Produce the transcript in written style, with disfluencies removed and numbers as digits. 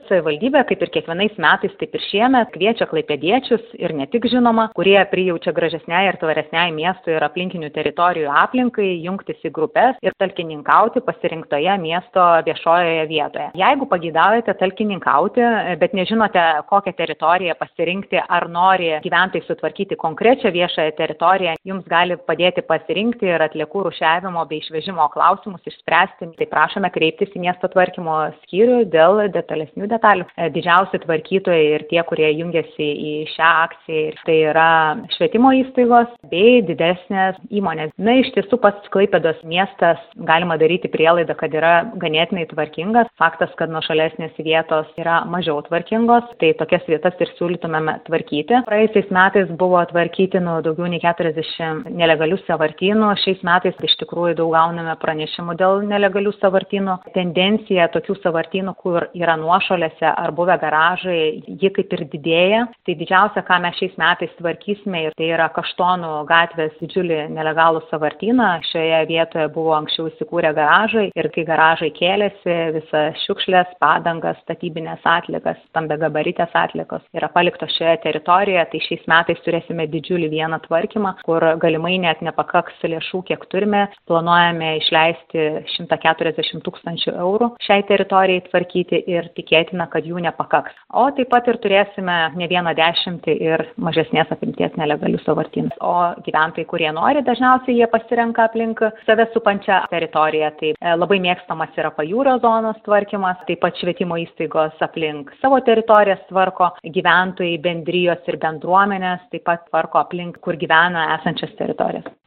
Savivaldybė, kaip ir kiekvienais metais, taip ir šiemet, kviečia klaipėdiečius ir ne tik žinoma, kurie prijaučia gražesniai ir tvaresniai miestui ir aplinkinių teritorijų aplinkai, jungtis į grupės ir talkininkauti pasirinktoje miesto viešojoje vietoje. Jeigu pageidaujate talkininkauti, bet nežinote, kokią teritoriją pasirinkti, ar nori gyventojai sutvarkyti konkrečią viešąją teritoriją, jums gali padėti pasirinkti ir atliekų rūšiavimo bei išvežimo klausimus išspręsti. Tai prašome kreiptis į miesto tvarkymo skyrių dėl detalesnių detalių. Didžiausi tvarkytojai ir tie, kurie jungiasi į šią akciją, tai yra švietimo įstaigos bei didesnės įmonės. Na, iš tiesų pats Klaipėdos miestas galima daryti prielaidą, kad yra ganėtinai tvarkingas. Faktas, kad nuošalesnės vietos yra mažiau tvarkingos, tai tokias vietas ir siūlytumėme tvarkyti. Praėjusiais metais buvo tvarkyti daugiau nei 40 nelegalių sąvartynų. Šiais metais iš tikrųjų daug gauname pranešimų dėl nelegalių sąvartynų. Tendencija tokių sąvartynų, kur yra nuošalėse ar buvę garažai, ji kaip ir didėja. Tai didžiausia, ką mes šiais metais tvarkysime, tai yra Kaštonų gatvės didžiulį nelegalų sąvartyną. Šioje vietoje buvo anksčiau įsikūrę garažai ir kai garažai kėlėsi, visas šiukšlės, padangas, statybinės atliekas, stambiagabaritės atliekos yra paliktos šioje teritorijoje. Tai šiais metais turėsime didžiulį vieną tvarkymą, kur galimai net nepakaks lėšų, kiek turime. Planuojame išleisti 140 000 eurų šiai teritorijai tvarkyti ir tikėtina, kad jų nepakaks. O taip pat ir turėsime ne vieną dešimtį ir mažesnės apimties nelegalių sąvartynų. O gyventojai, kurie nori, dažniausiai jie pasirenka aplink save supančią teritoriją. Tai labai mėgstamas yra pajūrio zonos tvarkymas, taip pat švietimo įstaigos aplink savo teritorijas tvarko, gyventojai, bendrijos ir bendruomenės taip pat tvarko aplink, kur gyvena esančias teritorijas.